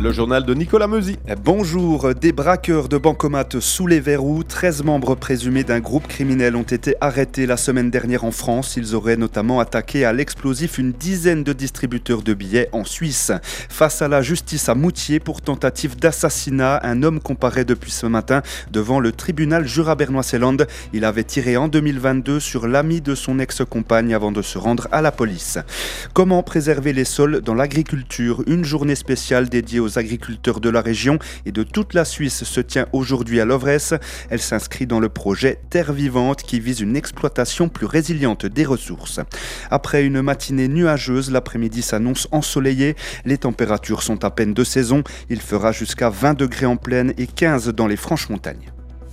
Le journal de Nicolas Meuzy. Bonjour, des braqueurs de bancomates sous les verrous, 13 membres présumés d'un groupe criminel ont été arrêtés la semaine dernière en France. Ils auraient notamment attaqué à l'explosif une dizaine de distributeurs de billets en Suisse. Face à la justice à Moutier pour tentative d'assassinat, un homme comparaît depuis ce matin devant le tribunal Jura-Bernois-Seeland. Il avait tiré en 2022 sur l'ami de son ex-compagne avant de se rendre à la police. Comment préserver les sols dans l'agriculture? Une journée spéciale dédiée aux agriculteurs de la région et de toute la Suisse se tient aujourd'hui à Lovresse. Elle s'inscrit dans le projet Terre Vivante qui vise une exploitation plus résiliente des ressources. Après une matinée nuageuse, l'après-midi s'annonce ensoleillé. Les températures sont à peine de saison. Il fera jusqu'à 20 degrés en plaine et 15 dans les Franches-Montagnes.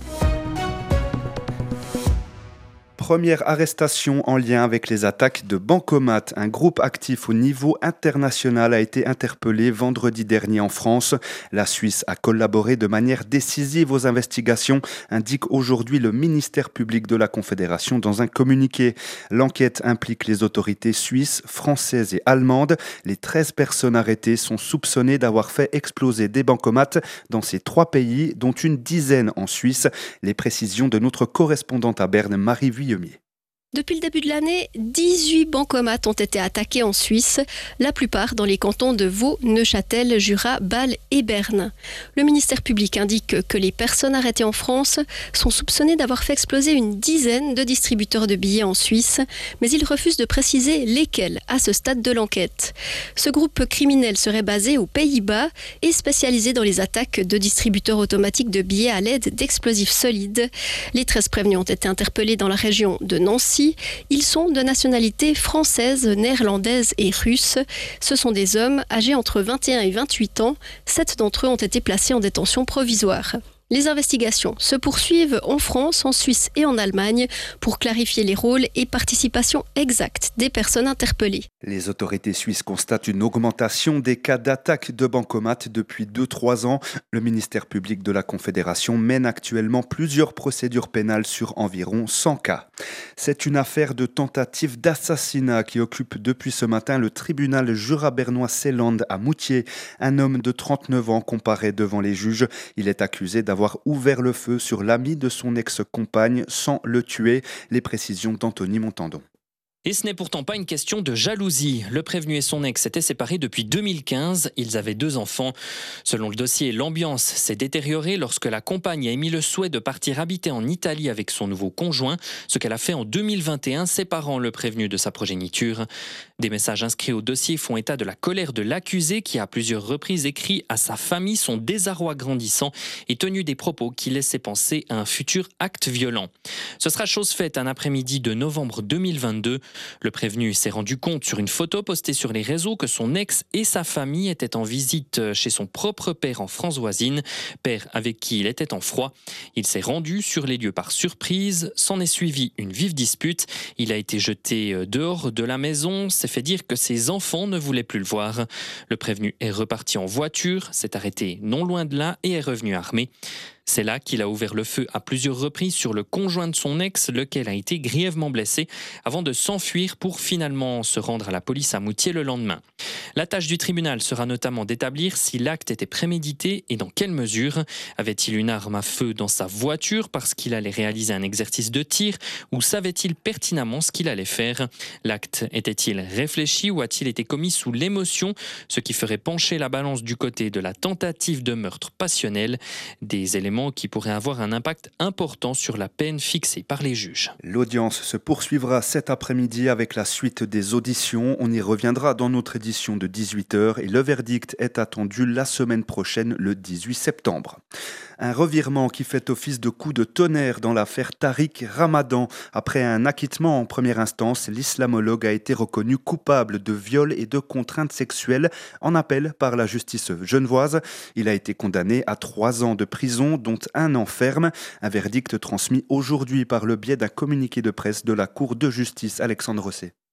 Première arrestation en lien avec les attaques de Bancomat. Un groupe actif au niveau international a été interpellé vendredi dernier en France. La Suisse a collaboré de manière décisive aux investigations, indique aujourd'hui le ministère public de la Confédération dans un communiqué. L'enquête implique les autorités suisses, françaises et allemandes. Les 13 personnes arrêtées sont soupçonnées d'avoir fait exploser des bancomats dans ces 3 pays, dont une dizaine en Suisse. Les précisions de notre correspondante à Berne, Marie Vuillemier. Depuis le début de l'année, 18 bancomats ont été attaqués en Suisse, la plupart dans les cantons de Vaud, Neuchâtel, Jura, Bâle et Berne. Le ministère public indique que les personnes arrêtées en France sont soupçonnées d'avoir fait exploser une dizaine de distributeurs de billets en Suisse, mais il refuse de préciser lesquels à ce stade de l'enquête. Ce groupe criminel serait basé aux Pays-Bas et spécialisé dans les attaques de distributeurs automatiques de billets à l'aide d'explosifs solides. Les 13 prévenus ont été interpellés dans la région de Nancy. Ils sont de nationalité française, néerlandaise et russe. Ce sont des hommes âgés entre 21 et 28 ans. 7 d'entre eux ont été placés en détention provisoire. Les investigations se poursuivent en France, en Suisse et en Allemagne pour clarifier les rôles et participations exactes des personnes interpellées. Les autorités suisses constatent une augmentation des cas d'attaque de bancomat depuis 2-3 ans. Le ministère public de la Confédération mène actuellement plusieurs procédures pénales sur environ 100 cas. C'est une affaire de tentative d'assassinat qui occupe depuis ce matin le tribunal Jura-Bernois-Seeland à Moutier. Un homme de 39 ans comparaît devant les juges. Il est accusé d'avoir ouvert le feu sur l'ami de son ex-compagne sans le tuer. Les précisions d'Anthony Montandon. Et ce n'est pourtant pas une question de jalousie. Le prévenu et son ex s'étaient séparés depuis 2015. Ils avaient 2 enfants. Selon le dossier, l'ambiance s'est détériorée lorsque la compagne a émis le souhait de partir habiter en Italie avec son nouveau conjoint, ce qu'elle a fait en 2021, séparant le prévenu de sa progéniture. Des messages inscrits au dossier font état de la colère de l'accusé qui a à plusieurs reprises écrit à sa famille son désarroi grandissant et tenu des propos qui laissaient penser à un futur acte violent. Ce sera chose faite un après-midi de novembre 2022. Le prévenu s'est rendu compte sur une photo postée sur les réseaux que son ex et sa famille étaient en visite chez son propre père en France voisine, père avec qui il était en froid. Il s'est rendu sur les lieux par surprise, s'en est suivi une vive dispute. Il a été jeté dehors de la maison, s'est fait dire que ses enfants ne voulaient plus le voir. Le prévenu est reparti en voiture, s'est arrêté non loin de là et est revenu armé. C'est là qu'il a ouvert le feu à plusieurs reprises sur le conjoint de son ex, lequel a été grièvement blessé, avant de s'enfuir pour finalement se rendre à la police à Moutier le lendemain. La tâche du tribunal sera notamment d'établir si l'acte était prémédité et dans quelle mesure. Avait-il une arme à feu dans sa voiture parce qu'il allait réaliser un exercice de tir ou savait-il pertinemment ce qu'il allait faire? L'acte était-il réfléchi ou a-t-il été commis sous l'émotion, ce qui ferait pencher la balance du côté de la tentative de meurtre passionnel? Des éléments qui pourraient avoir un impact important sur la peine fixée par les juges. L'audience se poursuivra cet après-midi avec la suite des auditions. On y reviendra dans notre édition de 18h et le verdict est attendu la semaine prochaine, le 18 septembre. Un revirement qui fait office de coup de tonnerre dans l'affaire Tariq Ramadan. Après un acquittement en première instance, l'islamologue a été reconnu coupable de viol et de contrainte sexuelle en appel par la justice genevoise. Il a été condamné à 3 ans de prison, dont 1 an ferme. Un verdict transmis aujourd'hui par le biais d'un communiqué de presse de la Cour de justice. Alexandre Rosset.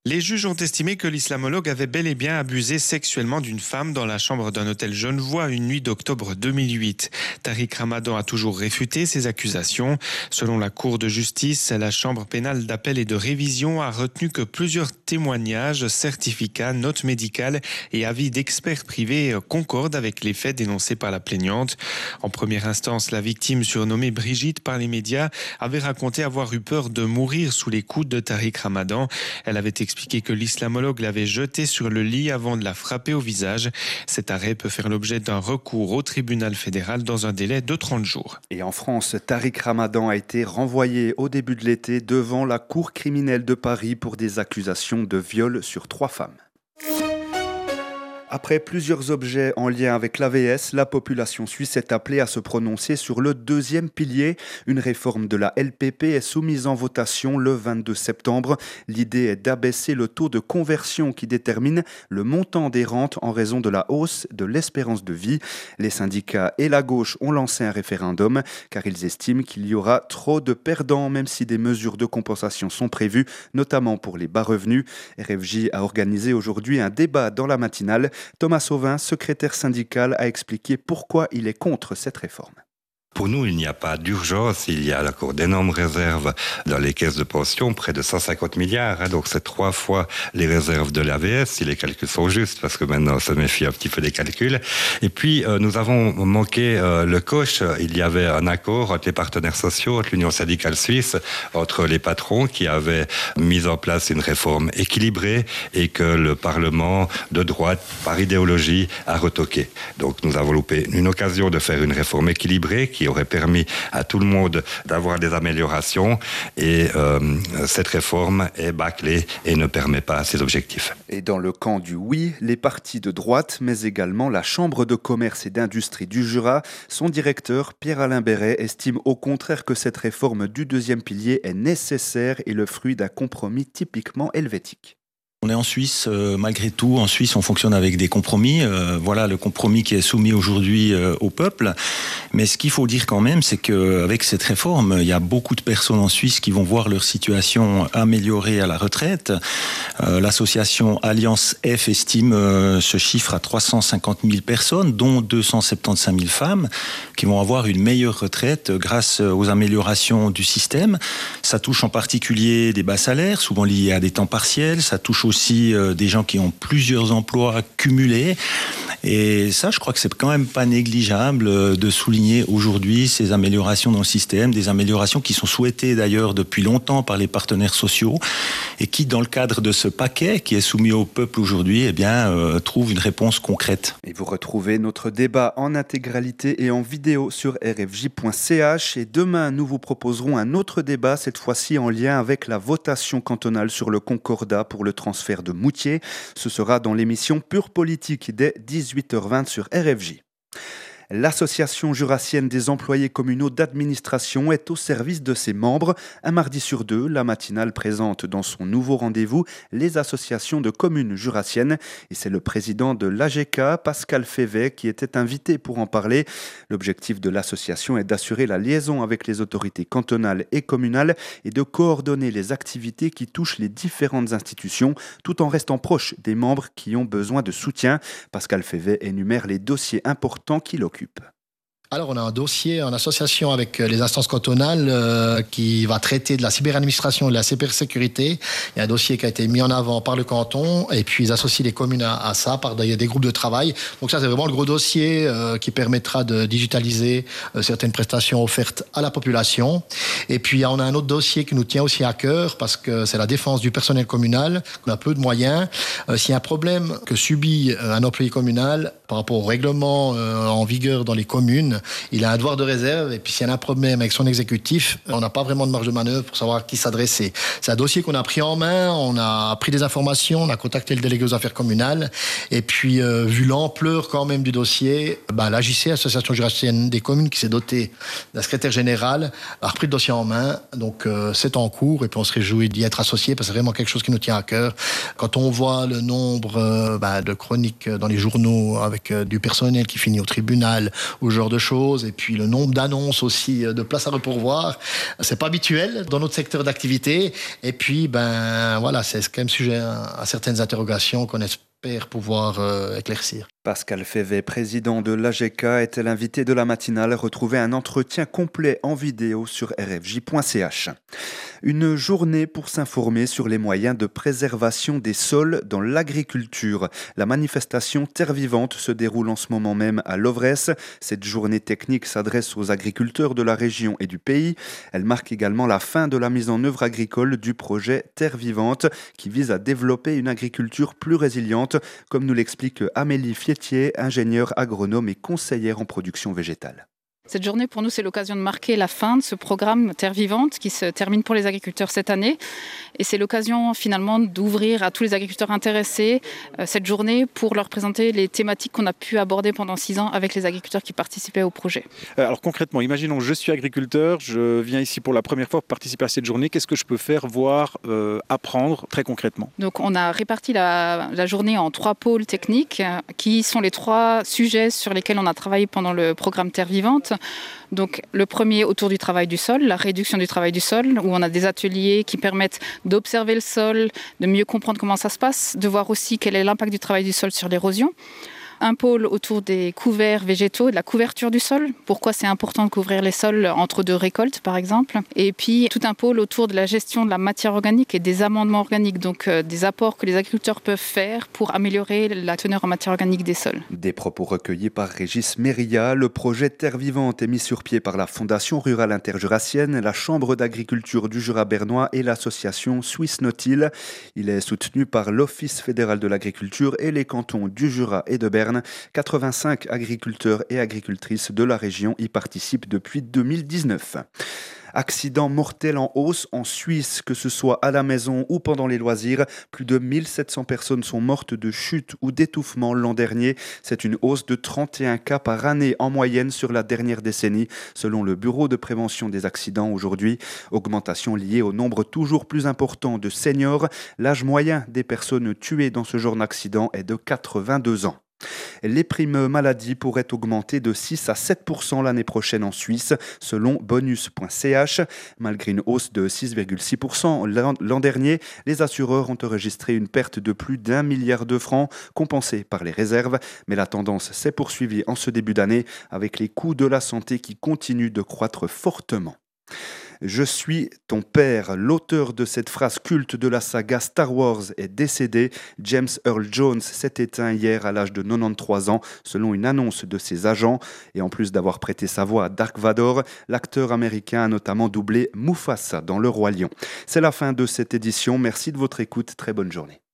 Les juges ont estimé que l'islamologue avait bel et bien abusé sexuellement d'une femme dans la chambre d'un hôtel genevois une nuit d'octobre 2008. Tariq Ramadan a toujours réfuté ces accusations. Selon la Cour de justice, la Chambre pénale d'appel et de révision a retenu que plusieurs témoignages, certificats, notes médicales et avis d'experts privés concordent avec les faits dénoncés par la plaignante. En première instance, la victime, surnommée Brigitte par les médias, avait raconté avoir eu peur de mourir sous les coups de Tariq Ramadan. Elle avait expliqué que l'islamologue l'avait jetée sur le lit avant de la frapper au visage. Cet arrêt peut faire l'objet d'un recours au tribunal fédéral dans un délai de 30 jours. Et en France, Tariq Ramadan a été renvoyé au début de l'été devant la cour criminelle de Paris pour des accusations de viol sur 3 femmes. Après plusieurs objets en lien avec l'AVS, la population suisse est appelée à se prononcer sur le deuxième pilier. Une réforme de la LPP est soumise en votation le 22 septembre. L'idée est d'abaisser le taux de conversion qui détermine le montant des rentes en raison de la hausse de l'espérance de vie. Les syndicats et la gauche ont lancé un référendum car ils estiment qu'il y aura trop de perdants, même si des mesures de compensation sont prévues, notamment pour les bas revenus. RFJ a organisé aujourd'hui un débat dans la matinale. Thomas Sauvin, secrétaire syndical, a expliqué pourquoi il est contre cette réforme. Pour nous, il n'y a pas d'urgence. Il y a encore d'énormes réserves dans les caisses de pension, près de 150 milliards. Donc, c'est 3 fois les réserves de l'AVS, si les calculs sont justes, parce que maintenant, on se méfie un petit peu des calculs. Et puis, nous avons manqué le coche. Il y avait un accord entre les partenaires sociaux, entre l'Union syndicale suisse, entre les patrons qui avaient mis en place une réforme équilibrée et que le Parlement de droite, par idéologie, a retoqué. Donc, nous avons loupé une occasion de faire une réforme équilibrée qui aurait permis à tout le monde d'avoir des améliorations et cette réforme est bâclée et ne permet pas ces objectifs. Et dans le camp du oui, les partis de droite, mais également la Chambre de commerce et d'industrie du Jura, son directeur Pierre-Alain Béret estime au contraire que cette réforme du deuxième pilier est nécessaire et le fruit d'un compromis typiquement helvétique. On est en Suisse, malgré tout, en Suisse on fonctionne avec des compromis, voilà le compromis qui est soumis aujourd'hui au peuple, mais ce qu'il faut dire quand même c'est qu'avec cette réforme, il y a beaucoup de personnes en Suisse qui vont voir leur situation améliorée à la retraite. L'association Alliance F estime ce chiffre à 350 000 personnes, dont 275 000 femmes, qui vont avoir une meilleure retraite grâce aux améliorations du système. Ça touche en particulier des bas salaires, souvent liés à des temps partiels, ça touche aussi des gens qui ont plusieurs emplois cumulés. Et ça, je crois que c'est quand même pas négligeable de souligner aujourd'hui ces améliorations dans le système, des améliorations qui sont souhaitées d'ailleurs depuis longtemps par les partenaires sociaux et qui, dans le cadre de ce paquet qui est soumis au peuple aujourd'hui, eh bien, trouvent une réponse concrète. Et vous retrouvez notre débat en intégralité et en vidéo sur rfj.ch. Et demain, nous vous proposerons un autre débat, cette fois-ci en lien avec la votation cantonale sur le Concordat pour le transfert de Moutier. Ce sera dans l'émission Pure Politique dès 18h20 sur RFJ. L'Association jurassienne des employés communaux d'administration est au service de ses membres. Un mardi sur 2, la matinale présente dans son nouveau rendez-vous les associations de communes jurassiennes. Et c'est le président de l'AGK, Pascal Févet, qui était invité pour en parler. L'objectif de l'association est d'assurer la liaison avec les autorités cantonales et communales et de coordonner les activités qui touchent les différentes institutions, tout en restant proche des membres qui ont besoin de soutien. Pascal Févet énumère les dossiers importants qui l'occupent. Alors, on a un dossier en association avec les instances cantonales qui va traiter de la cyberadministration et de la cybersécurité. Il y a un dossier qui a été mis en avant par le canton et puis ils associent les communes à ça par des groupes de travail. Donc ça, c'est vraiment le gros dossier qui permettra de digitaliser certaines prestations offertes à la population. Et puis, on a un autre dossier qui nous tient aussi à cœur parce que c'est la défense du personnel communal. On a peu de moyens. S'il y a un problème que subit un employé communal par rapport au règlement en vigueur dans les communes, il a un devoir de réserve et puis s'il y a un problème avec son exécutif, on n'a pas vraiment de marge de manœuvre pour savoir à qui s'adresser. C'est un dossier qu'on a pris en main, on a pris des informations, on a contacté le délégué aux affaires communales et puis vu l'ampleur quand même du dossier, l'AJC, Association jurassienne des communes, qui s'est dotée d'un secrétaire général, a repris le dossier en main. Donc c'est en cours et puis on se réjouit d'y être associé parce que c'est vraiment quelque chose qui nous tient à cœur. Quand on voit le nombre de chroniques dans les journaux avec du personnel qui finit au tribunal ou ce genre de choses, choses et puis le nombre d'annonces aussi de places à repourvoir, c'est pas habituel dans notre secteur d'activité. Et puis, voilà, c'est quand même sujet à certaines interrogations qu'on espère pouvoir éclaircir. Pascal Févet, président de l'AGK, était l'invité de la matinale. Retrouvez un entretien complet en vidéo sur rfj.ch. Une journée pour s'informer sur les moyens de préservation des sols dans l'agriculture. La manifestation Terre Vivante se déroule en ce moment même à Lovresse. Cette journée technique s'adresse aux agriculteurs de la région et du pays. Elle marque également la fin de la mise en œuvre agricole du projet Terre Vivante qui vise à développer une agriculture plus résiliente, comme nous l'explique Amélie Fietier, ingénieure agronome et conseillère en production végétale. Cette journée, pour nous, c'est l'occasion de marquer la fin de ce programme Terre Vivante qui se termine pour les agriculteurs cette année. Et c'est l'occasion finalement d'ouvrir à tous les agriculteurs intéressés cette journée pour leur présenter les thématiques qu'on a pu aborder pendant 6 ans avec les agriculteurs qui participaient au projet. Alors concrètement, imaginons je suis agriculteur, je viens ici pour la première fois pour participer à cette journée. Qu'est-ce que je peux faire, voir, apprendre très concrètement ? Donc on a réparti la journée en 3 pôles techniques qui sont les 3 sujets sur lesquels on a travaillé pendant le programme Terre Vivante. Donc le premier autour du travail du sol, la réduction du travail du sol, où on a des ateliers qui permettent d'observer le sol, de mieux comprendre comment ça se passe, de voir aussi quel est l'impact du travail du sol sur l'érosion. Un pôle autour des couverts végétaux, de la couverture du sol, pourquoi c'est important de couvrir les sols entre 2 récoltes par exemple. Et puis tout un pôle autour de la gestion de la matière organique et des amendements organiques, donc des apports que les agriculteurs peuvent faire pour améliorer la teneur en matière organique des sols. Des propos recueillis par Régis Méria. Le projet Terre Vivante est mis sur pied par la Fondation Rurale Interjurassienne, la Chambre d'agriculture du Jura bernois et l'association Suisse Nautil. Il est soutenu par l'Office fédéral de l'agriculture et les cantons du Jura et de Berne. 85 agriculteurs et agricultrices de la région y participent depuis 2019. Accident mortel en hausse en Suisse, que ce soit à la maison ou pendant les loisirs. Plus de 1700 personnes sont mortes de chute ou d'étouffement l'an dernier. C'est une hausse de 31 cas par année en moyenne sur la dernière décennie, selon le Bureau de prévention des accidents aujourd'hui. Augmentation liée au nombre toujours plus important de seniors. L'âge moyen des personnes tuées dans ce genre d'accident est de 82 ans. Les primes maladie pourraient augmenter de 6 à 7% l'année prochaine en Suisse, selon bonus.ch. Malgré une hausse de 6,6% l'an dernier, les assureurs ont enregistré une perte de plus d'1 milliard de francs, compensée par les réserves. Mais la tendance s'est poursuivie en ce début d'année, avec les coûts de la santé qui continuent de croître fortement. Je suis ton père. L'auteur de cette phrase culte de la saga Star Wars est décédé. James Earl Jones s'est éteint hier à l'âge de 93 ans, selon une annonce de ses agents. Et en plus d'avoir prêté sa voix à Dark Vador, l'acteur américain a notamment doublé Mufasa dans Le Roi Lion. C'est la fin de cette édition. Merci de votre écoute. Très bonne journée.